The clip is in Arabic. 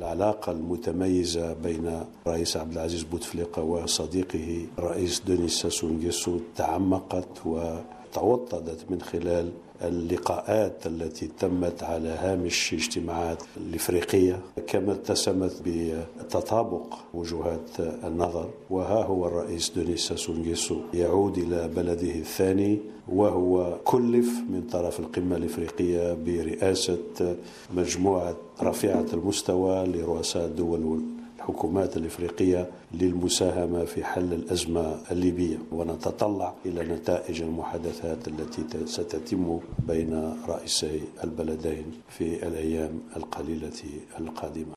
العلاقة المتميزة بين الرئيس عبد العزيز بوتفليقة وصديقه الرئيس دونيس ساسو نغيسو تعمقت وتوطدت من خلال اللقاءات التي تمت على هامش اجتماعات الإفريقية، كما اتسمت بتطابق وجهات النظر. وها هو الرئيس دونيس ساسو نغيسو يعود إلى بلده الثاني، وهو كلف من طرف القمة الإفريقية برئاسة مجموعة رفيعة المستوى لرؤساء الدول الحكومات الإفريقية للمساهمة في حل الأزمة الليبية، ونتطلع إلى نتائج المحادثات التي ستتم بين رئيسي البلدين في الأيام القليلة القادمة.